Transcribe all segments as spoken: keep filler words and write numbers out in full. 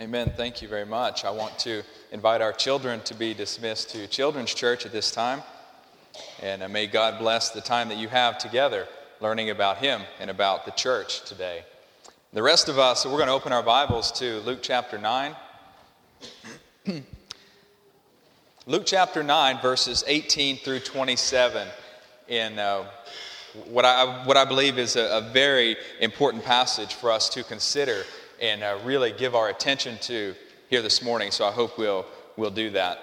Amen. Thank you very much. I want to invite our children to be dismissed to Children's Church at this time. And uh, may God bless the time that you have together learning about Him and about the church today. The rest of us, so we're going to open our Bibles to Luke chapter nine. Luke chapter nine, verses eighteen through twenty-seven, in uh, what I what I believe is a, a very important passage for us to consider and uh, really give our attention to here this morning. So I hope we'll we'll do that.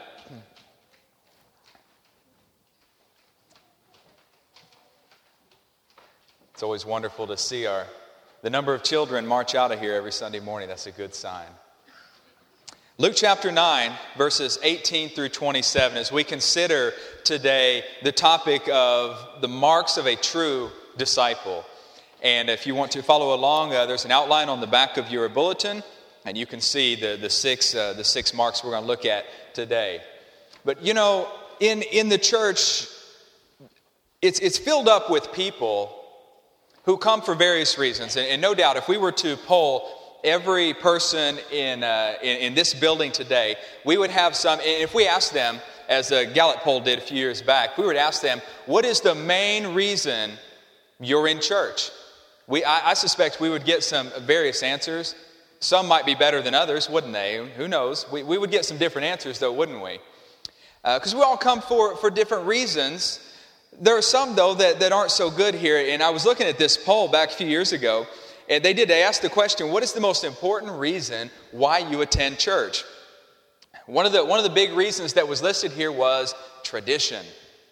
It's always wonderful to see our the number of children march out of here every Sunday morning. That's a good sign. Luke chapter nine, verses eighteen through twenty-seven, as we consider today the topic of the marks of a true disciple. And if you want to follow along, uh, there's an outline on the back of your bulletin, and you can see the, the, six, uh, the six marks we're going to look at today. But, you know, in, in the church, it's, it's filled up with people who come for various reasons. And, and no doubt, if we were to poll every person in, uh, in in this building today, we would have some, and if we asked them, as a Gallup poll did a few years back, we would ask them, what is the main reason you're in church? We, I, I suspect we would get some various answers. Some might be better than others, wouldn't they? Who knows? We, we would get some different answers, though, wouldn't we? Because uh, we all come for, for different reasons. There are some, though, that, that aren't so good here. And I was looking at this poll back a few years ago, and they did. They asked the question, what is the most important reason why you attend church? One of the, one of the big reasons that was listed here was tradition.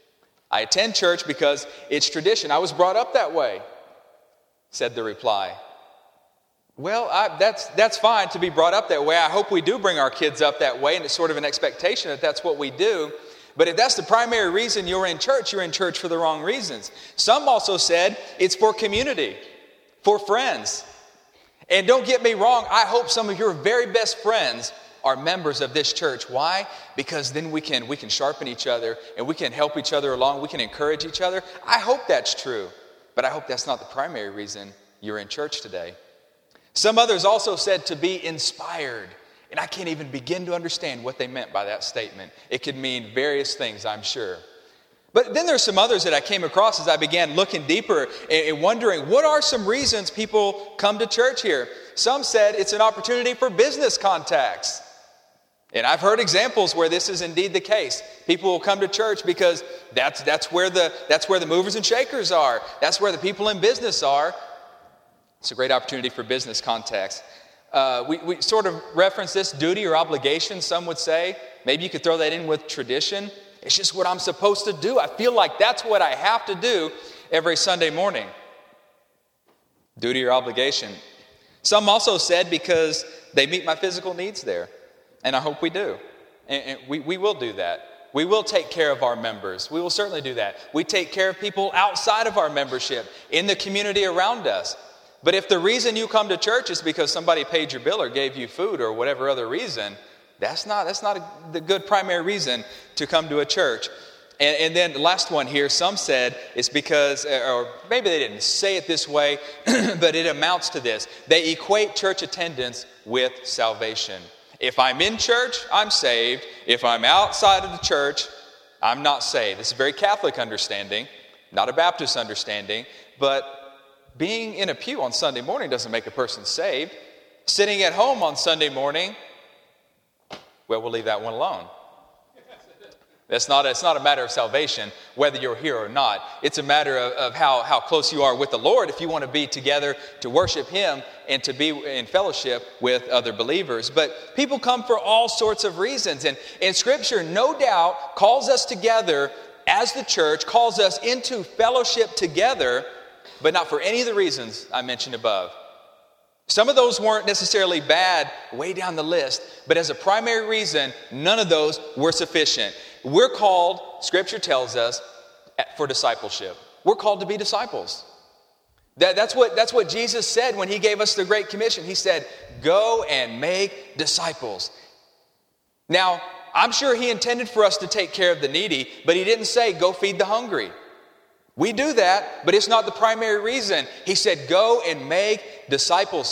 I attend church because it's tradition. I was brought up that way, said the reply. Well, I, that's that's fine to be brought up that way. I hope we do bring our kids up that way, and it's sort of an expectation that that's what we do. But if that's the primary reason you're in church, you're in church for the wrong reasons. Some also said it's for community, for friends. And don't get me wrong, I hope some of your very best friends are members of this church. Why? Because then we can we can sharpen each other, and we can help each other along. We can encourage each other. I hope that's true. But I hope that's not the primary reason you're in church today. Some others also said to be inspired. And I can't even begin to understand what they meant by that statement. It could mean various things, I'm sure. But then there's some others that I came across as I began looking deeper and wondering, what are some reasons people come to church here? Some said it's an opportunity for business contacts. And I've heard examples where this is indeed the case. People will come to church because that's that's where the that's where the movers and shakers are. That's where the people in business are. It's a great opportunity for business contacts. Uh, we, we sort of reference this duty or obligation, some would say. Maybe you could throw that in with tradition. It's just what I'm supposed to do. I feel like that's what I have to do every Sunday morning. Duty or obligation. Some also said because they meet my physical needs there. And I hope we do. And, and we, we will do that. We will take care of our members. We will certainly do that. We take care of people outside of our membership, in the community around us. But if the reason you come to church is because somebody paid your bill or gave you food or whatever other reason, that's not that's not a, the good primary reason to come to a church. And, and then the last one here, some said it's because, or maybe they didn't say it this way, but it amounts to this. They equate church attendance with salvation. If I'm in church, I'm saved. If I'm outside of the church, I'm not saved. This is a very Catholic understanding, not a Baptist understanding. But being in a pew on Sunday morning doesn't make a person saved. Sitting at home on Sunday morning, well, we'll leave that one alone. That's not, it's not a matter of salvation, whether you're here or not. It's a matter of, of how, how close you are with the Lord if you want to be together to worship Him and to be in fellowship with other believers. But people come for all sorts of reasons. And, and Scripture, no doubt, calls us together as the church, calls us into fellowship together, but not for any of the reasons I mentioned above. Some of those weren't necessarily bad way down the list, but as a primary reason, none of those were sufficient. We're called, Scripture tells us, for discipleship. We're called to be disciples. That, that's what, that's what Jesus said when He gave us the Great Commission. He said, go and make disciples. Now, I'm sure He intended for us to take care of the needy, but He didn't say, go feed the hungry. We do that, but it's not the primary reason. He said, go and make disciples here.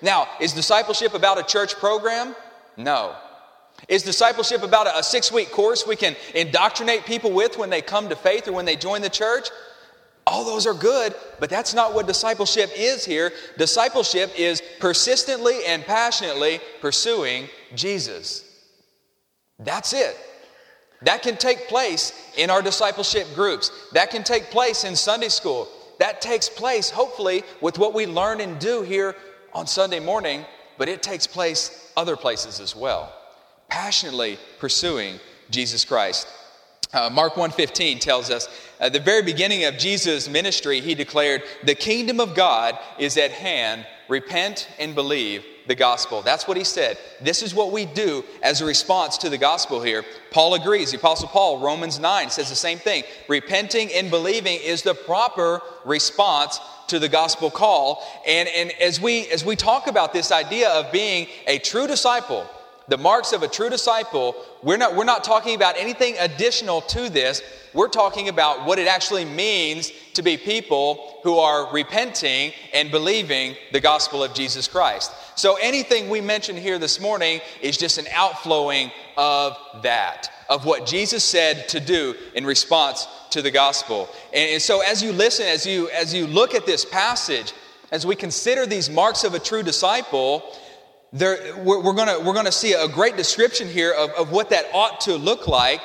Now, is discipleship about a church program? No. Is discipleship about a six-week course we can indoctrinate people with when they come to faith or when they join the church? All those are good, but that's not what discipleship is here. Discipleship is persistently and passionately pursuing Jesus. That's it. That can take place in our discipleship groups. That can take place in Sunday school. That takes place, hopefully, with what we learn and do here on Sunday morning, but it takes place other places as well. Passionately pursuing Jesus Christ. Uh, Mark one fifteen tells us, at the very beginning of Jesus' ministry, he declared, "The kingdom of God is at hand. Repent and believe the gospel." That's what he said. This is what we do as a response to the gospel here. Paul agrees. The Apostle Paul, Romans nine, says the same thing. Repenting and believing is the proper response to the gospel call. And, and as we as we talk about this idea of being a true disciple, the marks of a true disciple, we're not, we're not talking about anything additional to this. We're talking about what it actually means to be people who are repenting and believing the gospel of Jesus Christ. So anything we mention here this morning is just an outflowing of that, of what Jesus said to do in response to the gospel. And, and so as you listen, as you, as you look at this passage, as we consider these marks of a true disciple, There, we're, we're going we're gonna see a great description here of, of what that ought to look like.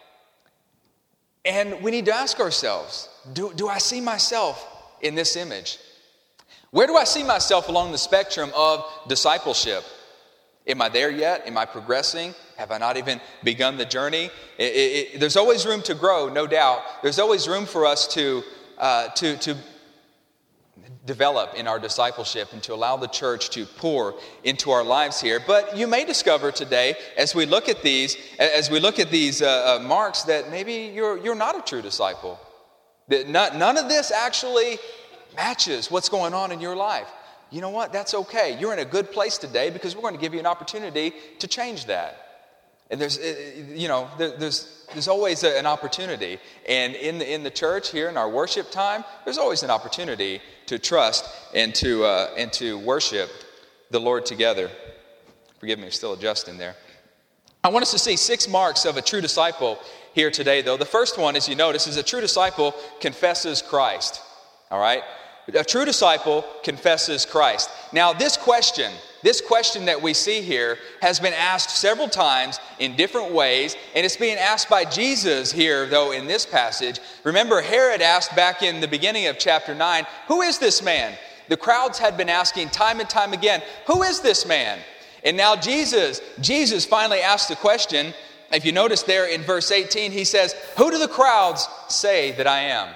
And we need to ask ourselves, do, do I see myself in this image? Where do I see myself along the spectrum of discipleship? Am I there yet? Am I progressing? Have I not even begun the journey? It, it, it, there's always room to grow, no doubt. There's always room for us to uh, to to develop in our discipleship and to allow the church to pour into our lives here. But you may discover today, as we look at these, as we look at these uh, uh, marks, that maybe you're you're not a true disciple. That not, none of this actually matches what's going on in your life. You know what? That's okay. You're in a good place today because we're going to give you an opportunity to change that. And there's, you know, there's there's always an opportunity. And in the, in the church here in our worship time, there's always an opportunity to trust and to uh, and to worship the Lord together. Forgive me, I'm still adjusting there. I want us to see six marks of a true disciple here today, though. The first one, as you notice, is a true disciple confesses Christ. All right? A true disciple confesses Christ. Now, this question, this question that we see here has been asked several times in different ways, and it's being asked by Jesus here, though, in this passage. Remember, Herod asked back in the beginning of chapter nine, "Who is this man?" The crowds had been asking time and time again, "Who is this man?" And now Jesus, Jesus finally asked the question. If you notice there in verse eighteen, he says, "Who do the crowds say that I am?"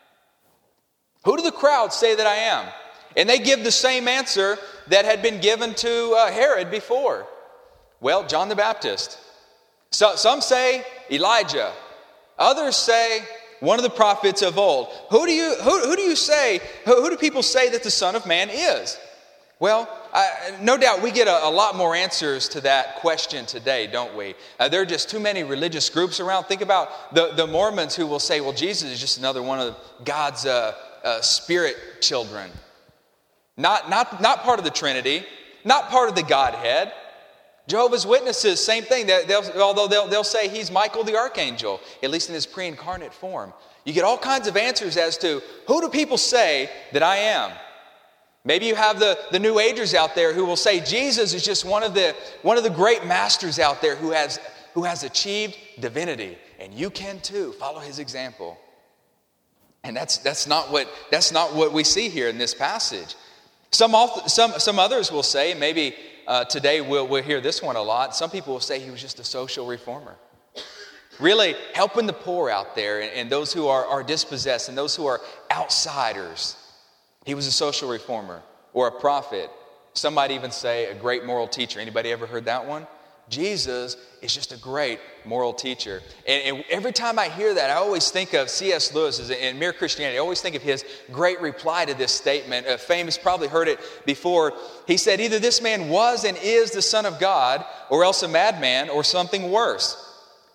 Who do the crowds say that I am? And they give the same answer that had been given to uh, Herod before. Well, John the Baptist. So, some say Elijah. Others say one of the prophets of old. Who do you who, who do you say? Who, who do people say that the Son of Man is? Well, I, no doubt we get a, a lot more answers to that question today, don't we? Uh, there are just too many religious groups around. Think about the, the Mormons who will say, well, Jesus is just another one of God's uh, uh, spirit children. Not, not, not part of the Trinity, not part of the Godhead. Jehovah's Witnesses, same thing. They'll, although they'll, they'll say he's Michael the Archangel, at least in his pre-incarnate form. You get all kinds of answers as to who do people say that I am? Maybe you have the, the New Agers out there who will say Jesus is just one of the one of the great masters out there who has who has achieved divinity, and you can too. Follow his example. And that's that's not what that's not what we see here in this passage. Some some some others will say, maybe uh, today we'll we'll hear this one a lot. Some people will say he was just a social reformer, really helping the poor out there and, and those who are, are dispossessed and those who are outsiders. He was a social reformer or a prophet. Some might even say a great moral teacher. Anybody ever heard that one? Jesus is just a great moral teacher. And, and every time I hear that, I always think of C S Lewis in Mere Christianity. I always think of his great reply to this statement. A famous, probably heard it before. He said, either this man was and is the Son of God, or else a madman, or something worse.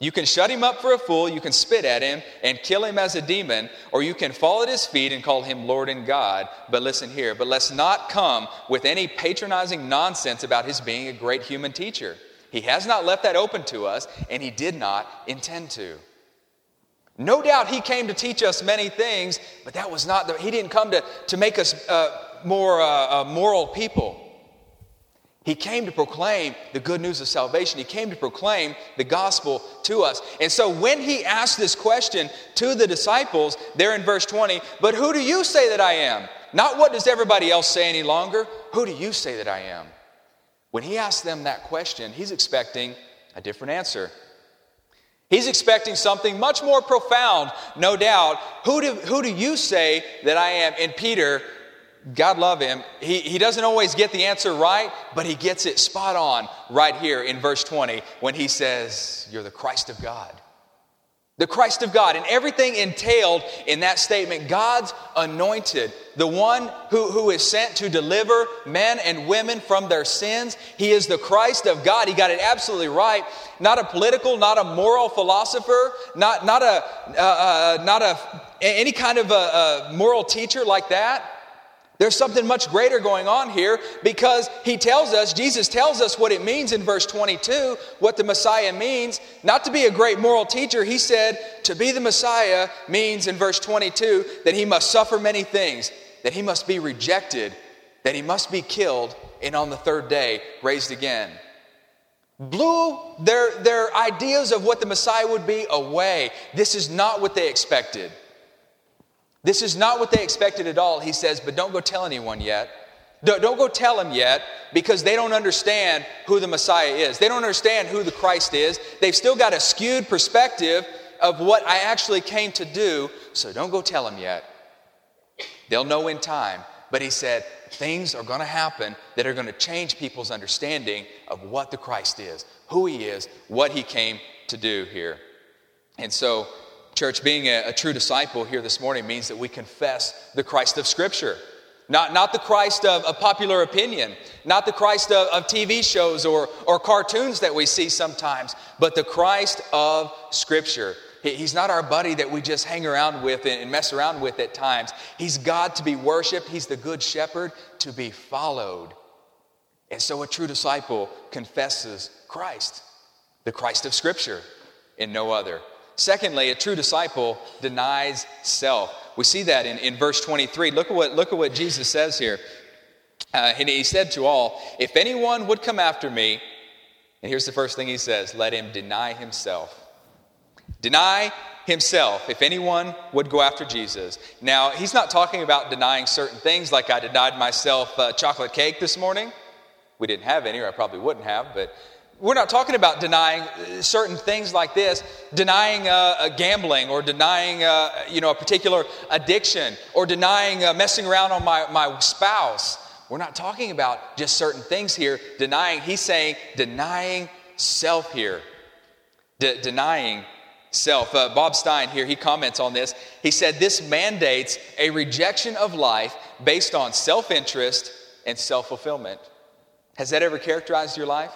You can shut him up for a fool, you can spit at him and kill him as a demon, or you can fall at his feet and call him Lord and God. But listen here, but let's not come with any patronizing nonsense about his being a great human teacher. He has not left that open to us, and he did not intend to. No doubt he came to teach us many things, but that was not, the, he didn't come to, to make us uh, more uh, uh, moral people. He came to proclaim the good news of salvation. He came to proclaim the gospel to us. And so when he asked this question to the disciples, there in verse twenty, but who do you say that I am? Not what does everybody else say any longer. Who do you say that I am? When he asked them that question, he's expecting a different answer. He's expecting something much more profound, no doubt. Who do, who do you say that I am? And Peter, God love him, he, he doesn't always get the answer right, but he gets it spot on right here in verse twenty when he says, you're the Christ of God. The Christ of God, and everything entailed in that statement, God's anointed, the one who, who is sent to deliver men and women from their sins. He is the Christ of God. He got it absolutely right. Not a political, not a moral philosopher, not, not, a, uh, uh, not a, any kind of a, a moral teacher like that. There's something much greater going on here because he tells us, Jesus tells us what it means in verse twenty-two, what the Messiah means. Not to be a great moral teacher, he said to be the Messiah means in verse twenty-two that he must suffer many things, that he must be rejected, that he must be killed, and on the third day raised again. Blew their, their ideas of what the Messiah would be away. This is not what they expected. This is not what they expected at all. He says, but don't go tell anyone yet. Don't, don't go tell them yet because they don't understand who the Messiah is. They don't understand who the Christ is. They've still got a skewed perspective of what I actually came to do. So don't go tell them yet. They'll know in time. But he said, things are going to happen that are going to change people's understanding of what the Christ is, who he is, what he came to do here. And so, church, being a, a true disciple here this morning means that we confess the Christ of Scripture. Not, not the Christ of, of popular opinion, not the Christ of, of T V shows or, or cartoons that we see sometimes, but the Christ of Scripture. He, he's not our buddy that we just hang around with and, and mess around with at times. He's God to be worshiped. He's the good shepherd to be followed. And so a true disciple confesses Christ, the Christ of Scripture, and no other. Secondly, a true disciple denies self. We see that in, in verse twenty-three. Look at what, look at what Jesus says here. Uh, and he said to all, if anyone would come after me, and here's the first thing he says, let him deny himself. Deny himself, if anyone would go after Jesus. Now, he's not talking about denying certain things like I denied myself uh, chocolate cake this morning. We didn't have any, or I probably wouldn't have, but we're not talking about denying certain things like this, denying uh, gambling or denying uh, you know, a particular addiction or denying uh, messing around on my, my spouse. We're not talking about just certain things here, denying. He's saying denying self here, De- denying self. Uh, Bob Stein here, he comments on this. He said this mandates a rejection of life based on self-interest and self-fulfillment. Has that ever characterized your life?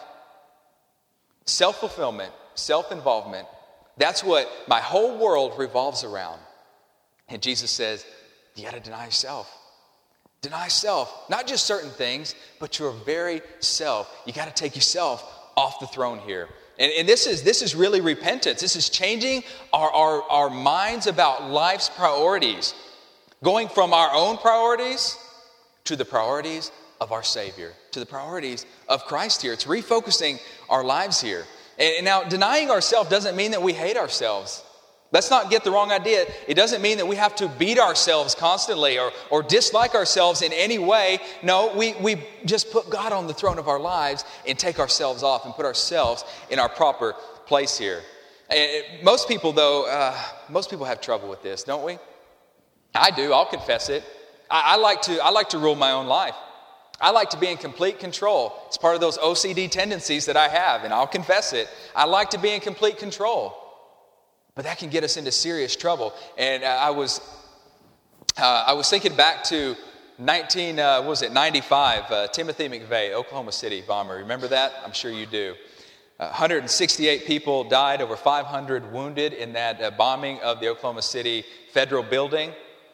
Self-fulfillment, self-involvement, that's what my whole world revolves around. And Jesus says, you got to deny yourself. Deny self, not just certain things, but your very self. You got to take yourself off the throne here. And, and this is this is really repentance. This is changing our, our, our minds about life's priorities. Going from our own priorities to the priorities of our Savior, to the priorities of Christ here. It's refocusing our lives here. And, and now, denying ourselves doesn't mean that we hate ourselves. Let's not get the wrong idea. It doesn't mean that we have to beat ourselves constantly or, or dislike ourselves in any way. No, we, we just put God on the throne of our lives and take ourselves off and put ourselves in our proper place here. And most people, though, uh, most people have trouble with this, don't we? I do. I'll confess it. I, I like to. I like to rule my own life. I like to be in complete control. It's part of those O C D tendencies that I have, and I'll confess it. I like to be in complete control. But that can get us into serious trouble. And uh, I was uh, I was thinking back to nineteen, uh, what was it, ninety-five, uh, Timothy McVeigh, Oklahoma City bomber. Remember that? I'm sure you do. one hundred sixty-eight people died, over five hundred wounded in that uh, bombing of the Oklahoma City Federal Building.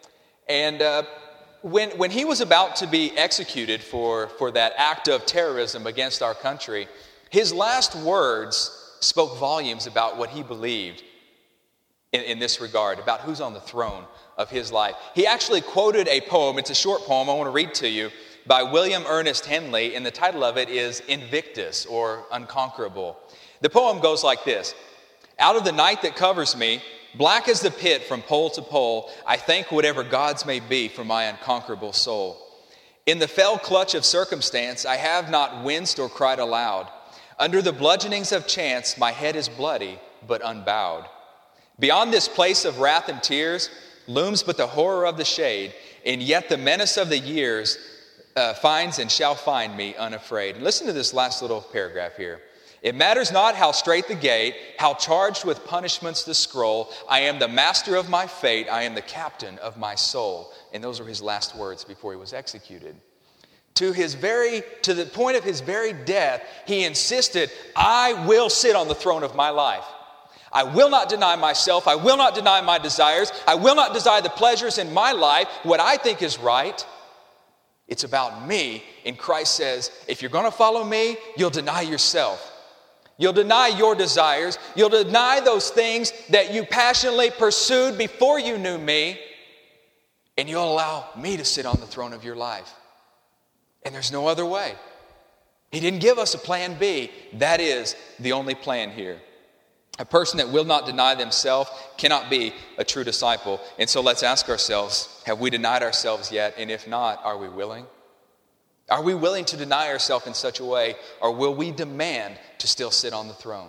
And uh, when, when he was about to be executed for, for that act of terrorism against our country, his last words spoke volumes about what he believed in, in this regard, about who's on the throne of his life. He actually quoted a poem. It's a short poem I want to read to you by William Ernest Henley, and the title of it is Invictus, or Unconquerable. The poem goes like this: "Out of the night that covers me, black as the pit from pole to pole, I thank whatever gods may be for my unconquerable soul. In the fell clutch of circumstance, I have not winced or cried aloud. Under the bludgeonings of chance, my head is bloody but unbowed. Beyond this place of wrath and tears looms but the horror of the shade, and yet the menace of the years uh, finds and shall find me unafraid." And listen to this last little paragraph here. "It matters not how strait the gate, how charged with punishments the scroll. I am the master of my fate. I am the captain of my soul." And those were his last words before he was executed. To his very, to the point of his very death, he insisted, "I will sit on the throne of my life. I will not deny myself. I will not deny my desires. I will not deny the pleasures in my life, what I think is right. It's about me." And Christ says, if you're going to follow me, you'll deny yourself. You'll deny your desires. You'll deny those things that you passionately pursued before you knew me. And you'll allow me to sit on the throne of your life. And there's no other way. He didn't give us a plan B. That is the only plan here. A person that will not deny themselves cannot be a true disciple. And so let's ask ourselves, have we denied ourselves yet? And if not, are we willing? Are we willing to deny ourselves in such a way, or will we demand to still sit on the throne?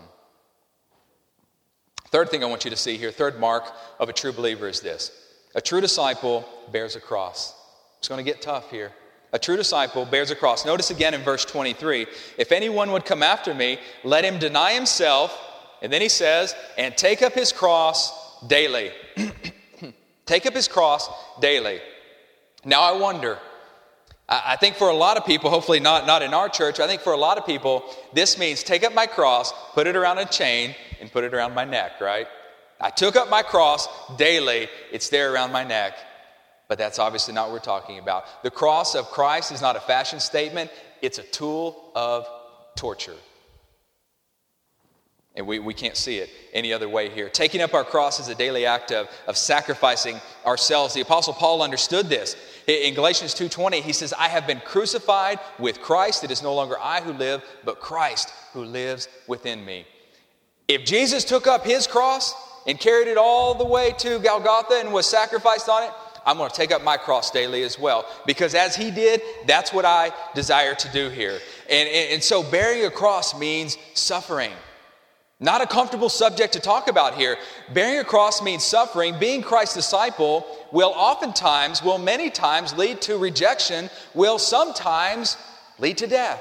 Third thing I want you to see here, third mark of a true believer is this: a true disciple bears a cross. It's going to get tough here. A true disciple bears a cross. Notice again in verse twenty-three, "If anyone would come after me, let him deny himself," and then he says, "and take up his cross daily." Take up his cross daily. Now I wonder, I think for a lot of people, hopefully not, not in our church, I think for a lot of people, this means take up my cross, put it around a chain, and put it around my neck, right? I took up my cross daily, it's there around my neck. But that's obviously not what we're talking about. The cross of Christ is not a fashion statement, it's a tool of torture. And we, we can't see it any other way here. Taking up our cross is a daily act of, of sacrificing ourselves. The Apostle Paul understood this. In Galatians two twenty, he says, "I have been crucified with Christ. It is no longer I who live, but Christ who lives within me." If Jesus took up his cross and carried it all the way to Golgotha and was sacrificed on it, I'm going to take up my cross daily as well. Because as he did, that's what I desire to do here. And, and, and so bearing a cross means suffering. Not a comfortable subject to talk about here. Bearing a cross means suffering. Being Christ's disciple will oftentimes, will many times lead to rejection, will sometimes lead to death.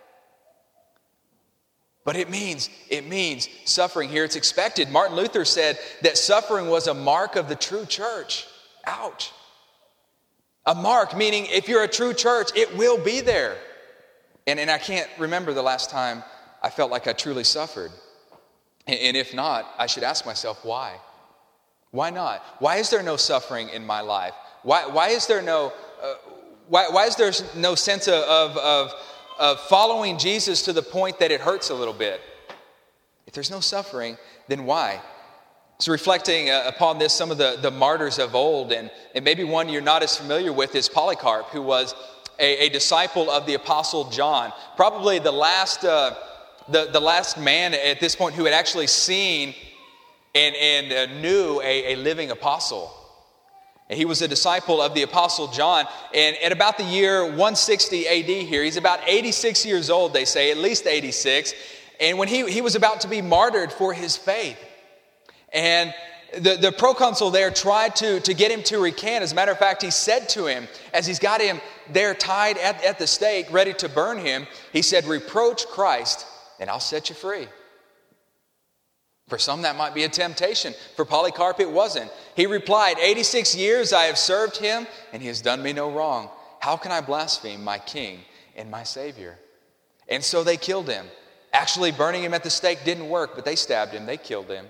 But it means, it means suffering here. It's expected. Martin Luther said that suffering was a mark of the true church. Ouch. A mark, meaning if you're a true church, it will be there. And, and I can't remember the last time I felt like I truly suffered. And, and if not, I should ask myself, why? Why not? Why is there no suffering in my life? Why, why is there no uh, why, why is there no sense of, of, of following Jesus to the point that it hurts a little bit? If there's no suffering, then why? So reflecting uh, upon this, some of the, the martyrs of old, and, and maybe one you're not as familiar with is Polycarp, who was a, a disciple of the Apostle John. Probably the last, uh, the, the last man at this point who had actually seen and, and uh, knew a, a living apostle. And he was a disciple of the Apostle John. And at about the year one sixty A D here, he's about eighty-six years old, they say, at least eighty-six. And when he, he was about to be martyred for his faith. And the, the proconsul there tried to, to get him to recant. As a matter of fact, he said to him, as he's got him there tied at, at the stake, ready to burn him, he said, "Reproach Christ, and I'll set you free." For some, that might be a temptation. For Polycarp, it wasn't. He replied, eighty-six years I have served him, and he has done me no wrong. How can I blaspheme my King and my Savior?" And so they killed him. Actually, burning him at the stake didn't work, but they stabbed him. They killed him.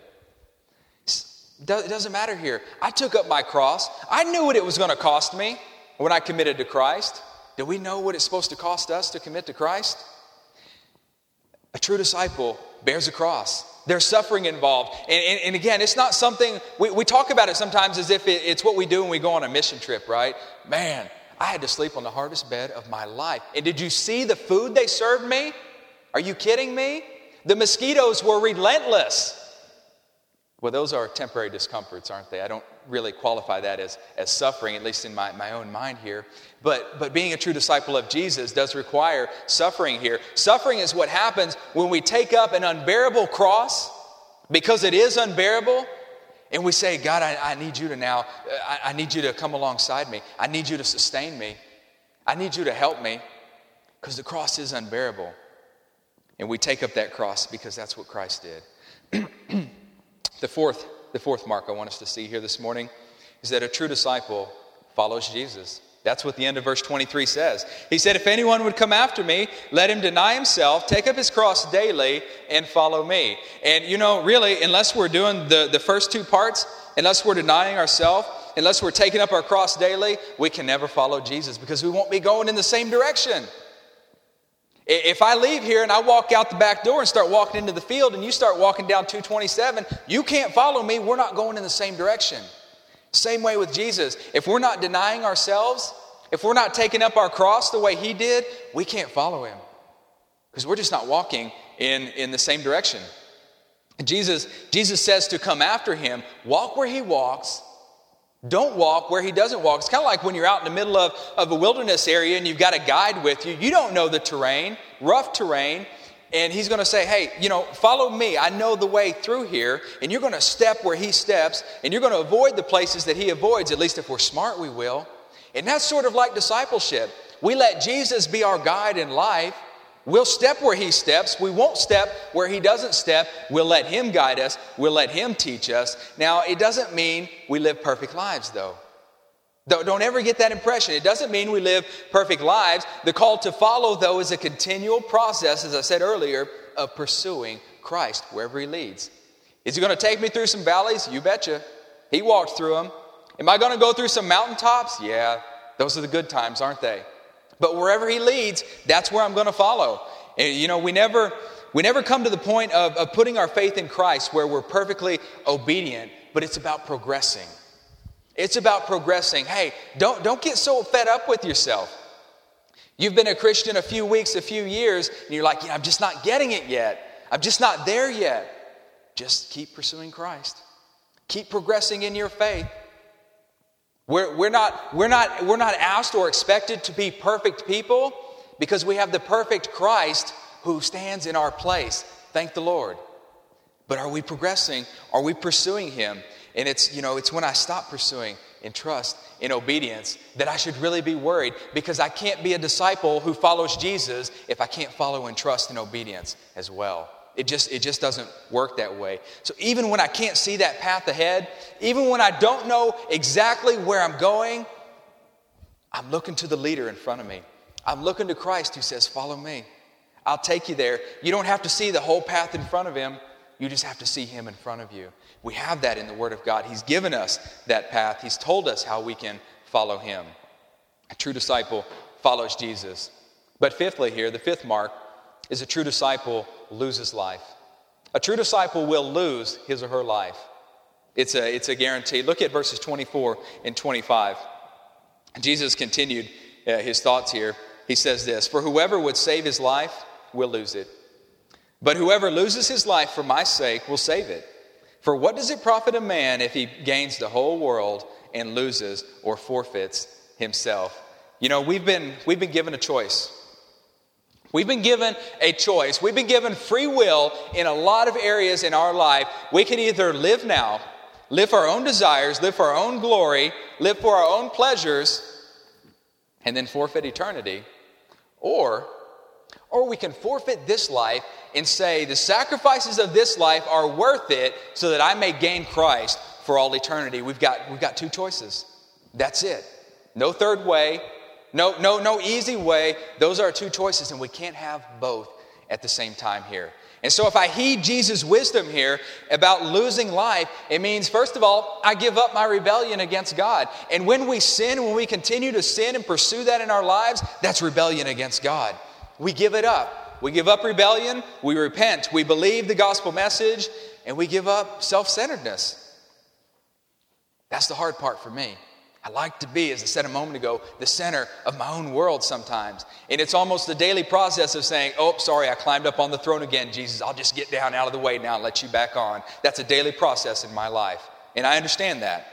It doesn't matter here. I took up my cross. I knew what it was going to cost me when I committed to Christ. Do we know what it's supposed to cost us to commit to Christ? A true disciple bears a cross. There's suffering involved. And, and, and again, it's not something, we, we talk about it sometimes as if it, it's what we do when we go on a mission trip, right? Man, I had to sleep on the hardest bed of my life. And did you see the food they served me? Are you kidding me? The mosquitoes were relentless. Well, those are temporary discomforts, aren't they? I don't really qualify that as, as suffering, at least in my, my own mind here. But, but being a true disciple of Jesus does require suffering here. Suffering is what happens when we take up an unbearable cross, because it is unbearable, and we say, God, I, I need you to now, I, I need you to come alongside me. I need you to sustain me. I need you to help me, because the cross is unbearable. And we take up that cross because that's what Christ did. The fourth, the fourth mark I want us to see here this morning is that a true disciple follows Jesus. That's what the end of verse twenty-three says. He said, if anyone would come after me, let him deny himself, take up his cross daily, and follow me. And you know, really, unless we're doing the, the first two parts, unless we're denying ourselves, unless we're taking up our cross daily, we can never follow Jesus because we won't be going in the same direction. If I leave here and I walk out the back door and start walking into the field and you start walking down two twenty-seven, you can't follow me. We're not going in the same direction. Same way with Jesus. If we're not denying ourselves, if we're not taking up our cross the way he did, we can't follow him because we're just not walking in, in the same direction. And Jesus, Jesus says to come after him, walk where he walks. Don't walk where he doesn't walk. It's kind of like when you're out in the middle of, of a wilderness area and you've got a guide with you. You don't know the terrain, rough terrain, and he's going to say, hey, you know, follow me. I know the way through here, and you're going to step where he steps, and you're going to avoid the places that he avoids. At least if we're smart, we will. And that's sort of like discipleship. We let Jesus be our guide in life. We'll step where he steps. We won't step where he doesn't step. We'll let him guide us. We'll let him teach us. Now, it doesn't mean we live perfect lives, though. Don't ever get that impression. It doesn't mean we live perfect lives. The call to follow, though, is a continual process, as I said earlier, of pursuing Christ wherever he leads. Is he going to take me through some valleys? You betcha. He walked through them. Am I going to go through some mountaintops? Yeah, those are the good times, aren't they? But wherever he leads, that's where I'm going to follow. And, you know, we never we never come to the point of, of putting our faith in Christ where we're perfectly obedient, but it's about progressing. It's about progressing. Hey, don't, don't get so fed up with yourself. You've been a Christian a few weeks, a few years, and you're like, yeah, I'm just not getting it yet. I'm just not there yet. Just keep pursuing Christ. Keep progressing in your faith. We're, we're, not, we're, not, we're not asked or expected to be perfect people because we have the perfect Christ who stands in our place. Thank the Lord. But are we progressing? Are we pursuing him? And it's, you know, it's when I stop pursuing in trust, in obedience, that I should really be worried because I can't be a disciple who follows Jesus if I can't follow in trust and obedience as well. It just, it just doesn't work that way. So even when I can't see that path ahead, even when I don't know exactly where I'm going, I'm looking to the leader in front of me. I'm looking to Christ who says, follow me. I'll take you there. You don't have to see the whole path in front of him. You just have to see him in front of you. We have that in the Word of God. He's given us that path. He's told us how we can follow him. A true disciple follows Jesus. But fifthly here, the fifth mark, is a true disciple loses life. A true disciple will lose his or her life. It's a, it's a guarantee. Look at verses twenty-four and twenty-five. Jesus continued uh, his thoughts here. He says this, for whoever would save his life will lose it. But whoever loses his life for my sake will save it. For what does it profit a man if he gains the whole world and loses or forfeits himself? You know, we've been, we've been given a choice. We've been given a choice. We've been given free will in a lot of areas in our life. We can either live now, live for our own desires, live for our own glory, live for our own pleasures, and then forfeit eternity. Or, or we can forfeit this life and say the sacrifices of this life are worth it so that I may gain Christ for all eternity. We've got, we've got two choices. That's it. No third way. No, no, no easy way. Those are our two choices, and we can't have both at the same time here. And so if I heed Jesus' wisdom here about losing life, it means, first of all, I give up my rebellion against God. And when we sin, when we continue to sin and pursue that in our lives, that's rebellion against God. We give it up. We give up rebellion, we repent, we believe the gospel message, and we give up self-centeredness. That's the hard part for me. I like to be, as I said a moment ago, the center of my own world sometimes. And it's almost a daily process of saying, oh, sorry, I climbed up on the throne again, Jesus. I'll just get down out of the way now and let you back on. That's a daily process in my life. And I understand that.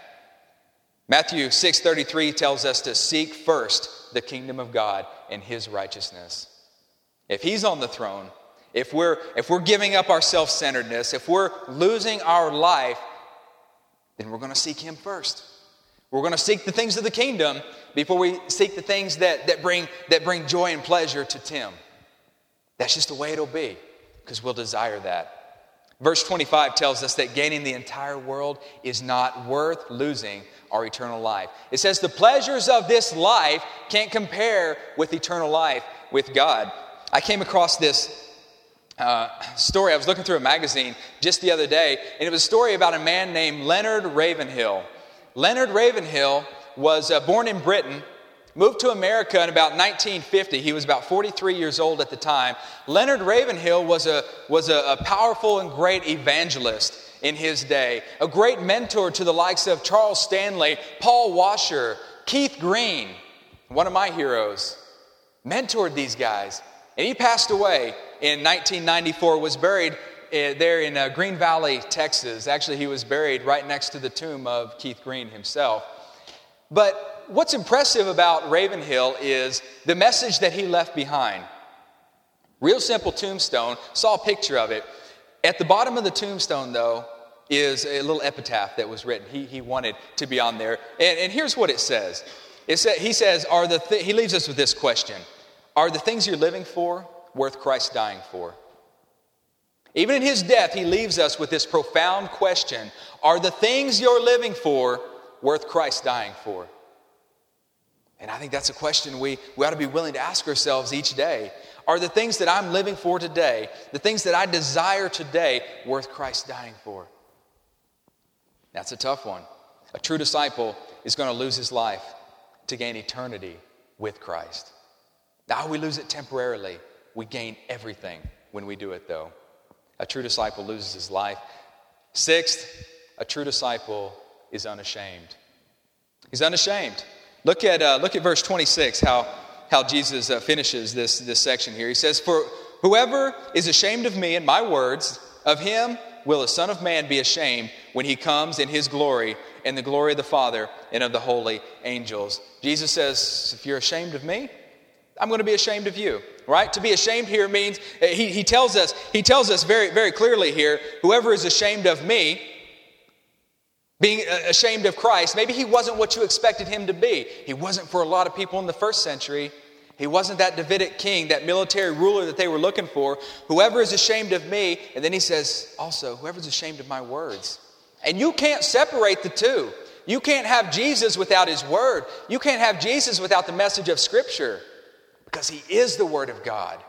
Matthew six thirty-three tells us to seek first the kingdom of God and His righteousness. If He's on the throne, if we're, if we're giving up our self-centeredness, if we're losing our life, then we're going to seek Him first. We're going to seek the things of the kingdom before we seek the things that, that, bring, that bring joy and pleasure to Tim. That's just the way it'll be, because we'll desire that. Verse twenty-five tells us that gaining the entire world is not worth losing our eternal life. It says the pleasures of this life can't compare with eternal life with God. I came across this uh, story. I was looking through a magazine just the other day, and it was a story about a man named Leonard Ravenhill. Leonard Ravenhill was uh, born in Britain, moved to America in about nineteen fifty. He was about forty-three years old at the time. Leonard Ravenhill was a, was a, a powerful and great evangelist in his day, a great mentor to the likes of Charles Stanley, Paul Washer, Keith Green, one of my heroes, mentored these guys. And he passed away in nineteen ninety-four, was buried there in uh, Green Valley, Texas. Actually, he was buried right next to the tomb of Keith Green himself. But what's impressive about Ravenhill is the message that he left behind. Real simple tombstone, saw a picture of it. At the bottom of the tombstone, though, is a little epitaph that was written. He, he wanted to be on there. And, and here's what it says. It sa- he says, "Are the th- he leaves us with this question. Are the things you're living for worth Christ dying for?" Even in his death, he leaves us with this profound question. Are the things you're living for worth Christ dying for? And I think that's a question we, we ought to be willing to ask ourselves each day. Are the things that I'm living for today, the things that I desire today, worth Christ dying for? That's a tough one. A true disciple is going to lose his life to gain eternity with Christ. Now we lose it temporarily. We gain everything when we do it, though. A true disciple loses his life. Sixth, a true disciple is unashamed. He's unashamed. Look at uh, look at verse twenty-six, how, how Jesus uh, finishes this, this section here. He says, "For whoever is ashamed of me and my words, of him will the Son of Man be ashamed when he comes in his glory and the glory of the Father and of the holy angels." Jesus says, if you're ashamed of me, I'm going to be ashamed of you. Right? To be ashamed here means, he, he tells us, he tells us very, very clearly here, whoever is ashamed of me, being ashamed of Christ, maybe he wasn't what you expected him to be. He wasn't for a lot of people in the first century. He wasn't that Davidic king, that military ruler that they were looking for. Whoever is ashamed of me, and then he says also, whoever is ashamed of my words. And you can't separate the two. You can't have Jesus without his word. You can't have Jesus without the message of Scripture. Because he is the Word of God.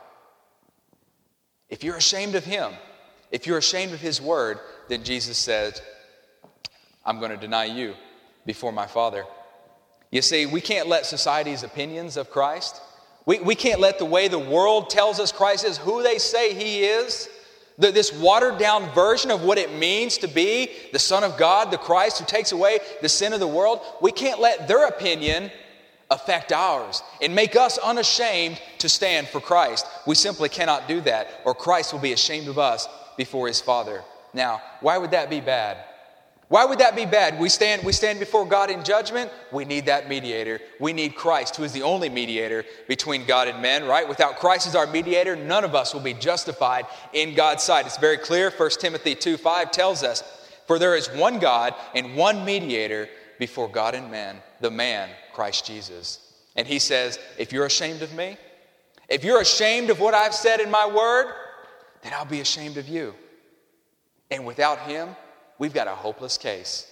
If you're ashamed of him, if you're ashamed of his word, then Jesus said, I'm going to deny you before my Father. You see, we can't let society's opinions of Christ, we, we can't let the way the world tells us Christ is, who they say he is, the, this watered down version of what it means to be the Son of God, the Christ who takes away the sin of the world. We can't let their opinion affect ours and make us unashamed to stand for Christ. We simply cannot do that, or Christ will be ashamed of us before his Father. Now, why would that be bad? Why would that be bad? We stand, we stand before God in judgment. We need that mediator. We need Christ, who is the only mediator between God and men, right? Without Christ as our mediator, none of us will be justified in God's sight. It's very clear. First Timothy two five tells us, for there is one God and one mediator before God and man, the man, Christ Jesus. And he says, if you're ashamed of me, if you're ashamed of what I've said in my word, then I'll be ashamed of you. And without him, we've got a hopeless case.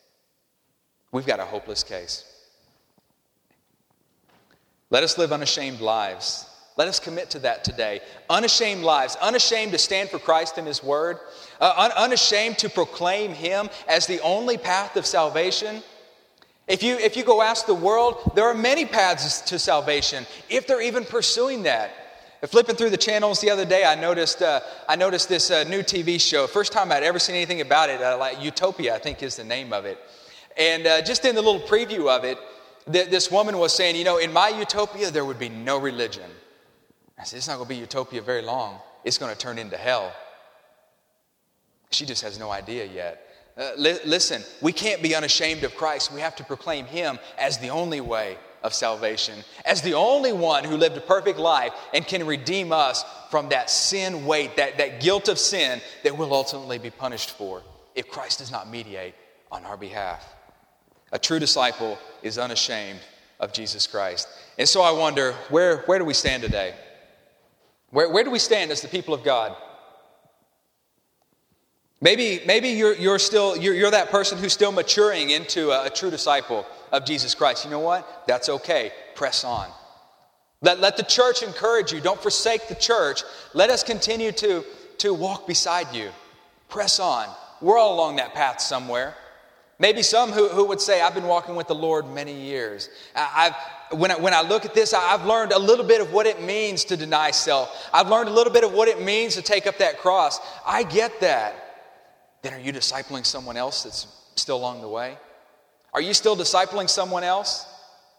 We've got a hopeless case. Let us live unashamed lives Let us commit to that today. Unashamed lives, unashamed to stand for Christ and His Word, uh, un- unashamed to proclaim Him as the only path of salvation. If you, if you go ask the world, there are many paths to salvation, if they're even pursuing that. Flipping through the channels the other day, I noticed uh, I noticed this uh, new T V show. First time I'd ever seen anything about it. Uh, like Utopia, I think is the name of it. And uh, just in the little preview of it, th- this woman was saying, you know, in my utopia, there would be no religion. I said, it's not going to be utopia very long. It's going to turn into hell. She just has no idea yet. Uh, li- listen, we can't be unashamed of Christ. We have to proclaim Him as the only way of salvation, as the only one who lived a perfect life and can redeem us from that sin weight, that, that guilt of sin that we'll ultimately be punished for if Christ does not mediate on our behalf. A true disciple is unashamed of Jesus Christ. And so I wonder, where, where do we stand today? Where, where do we stand as the people of God? Maybe, maybe you're, you're still you're, you're that person who's still maturing into a, a true disciple of Jesus Christ. You know what? That's okay. Press on. Let, let the church encourage you. Don't forsake the church. Let us continue to, to walk beside you. Press on. We're all along that path somewhere. Maybe some who, who would say, I've been walking with the Lord many years. I, I've, when, I, when I look at this, I've learned a little bit of what it means to deny self. I've learned a little bit of what it means to take up that cross. I get that. Then are you discipling someone else that's still along the way? Are you still discipling someone else?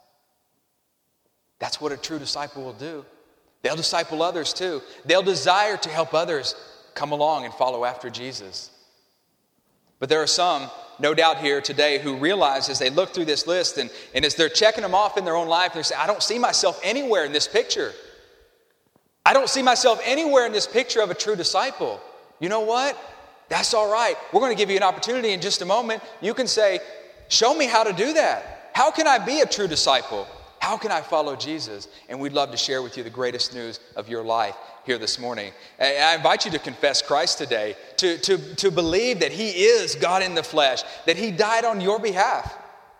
That's what a true disciple will do. They'll disciple others too. They'll desire to help others come along and follow after Jesus. But there are some, no doubt here today, who realize as they look through this list and, and as they're checking them off in their own life, they say, I don't see myself anywhere in this picture. I don't see myself anywhere in this picture of a true disciple. You know what? That's all right. We're going to give you an opportunity in just a moment. You can say, show me how to do that. How can I be a true disciple? How can I follow Jesus? And we'd love to share with you the greatest news of your life here this morning. I invite you to confess Christ today, to, to, to believe that He is God in the flesh, that He died on your behalf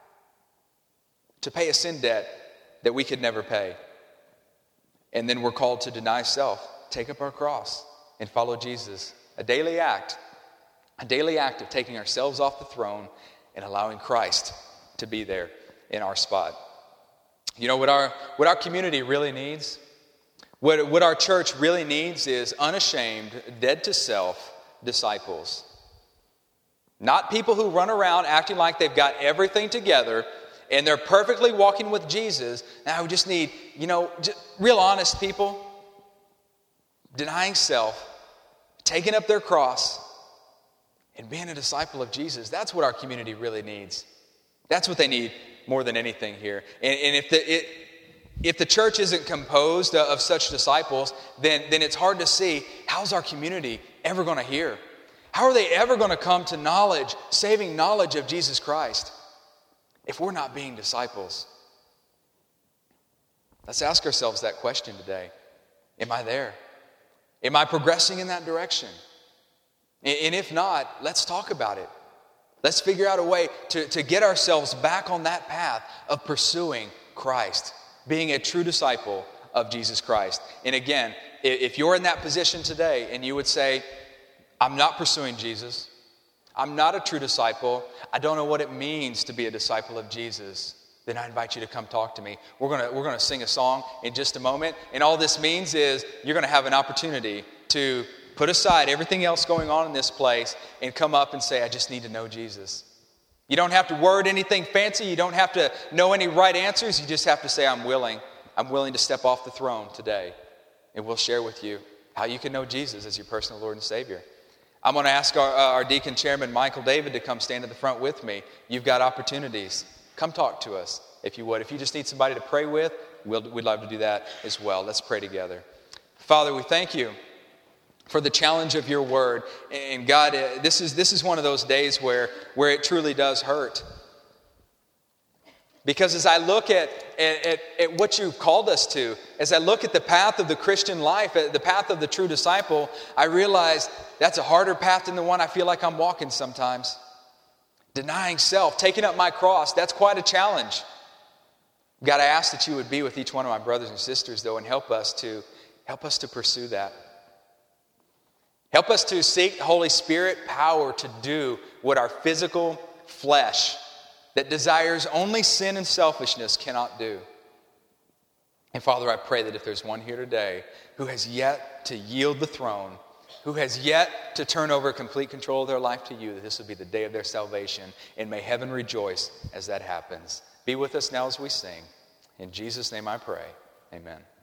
to pay a sin debt that we could never pay. And then we're called to deny self, take up our cross, and follow Jesus. A daily act, a daily act of taking ourselves off the throne and allowing Christ to be there in our spot. You know what our what our community really needs? What, what our church really needs is unashamed, dead to self disciples. Not people who run around acting like they've got everything together and they're perfectly walking with Jesus. Now we just need, you know, just real honest people, denying self, taking up their cross, and being a disciple of Jesus. That's what our community really needs. That's what they need more than anything here. And, and if the it, if the church isn't composed of such disciples, then, then it's hard to see, how's our community ever going to hear? How are they ever going to come to knowledge, saving knowledge of Jesus Christ, if we're not being disciples? Let's ask ourselves that question today. Am I there? Am I progressing in that direction? And if not, let's talk about it. Let's figure out a way to, to get ourselves back on that path of pursuing Christ, being a true disciple of Jesus Christ. And again, if you're in that position today and you would say, I'm not pursuing Jesus, I'm not a true disciple, I don't know what it means to be a disciple of Jesus, then I invite you to come talk to me. We're going to, we're going to sing a song in just a moment. And all this means is you're going to have an opportunity to put aside everything else going on in this place and come up and say, I just need to know Jesus. You don't have to word anything fancy. You don't have to know any right answers. You just have to say, I'm willing. I'm willing to step off the throne today. And we'll share with you how you can know Jesus as your personal Lord and Savior. I'm going to ask our, uh, our deacon chairman, Michael David, to come stand at the front with me. You've got opportunities. Come talk to us, if you would. If you just need somebody to pray with, we'll, we'd love to do that as well. Let's pray together. Father, we thank you for the challenge of your word. And God, this is this is one of those days where, where it truly does hurt. Because as I look at, at, at what you've called us to, as I look at the path of the Christian life, the path of the true disciple, I realize that's a harder path than the one I feel like I'm walking sometimes. Denying self, taking up my cross, that's quite a challenge. God, I ask that you would be with each one of my brothers and sisters, though, and help us to help us to pursue that. Help us to seek the Holy Spirit power to do what our physical flesh that desires only sin and selfishness cannot do. And Father, I pray that if there's one here today who has yet to yield the throne, who has yet to turn over complete control of their life to you, that this would be the day of their salvation, and may heaven rejoice as that happens. Be with us now as we sing. In Jesus' name I pray. Amen.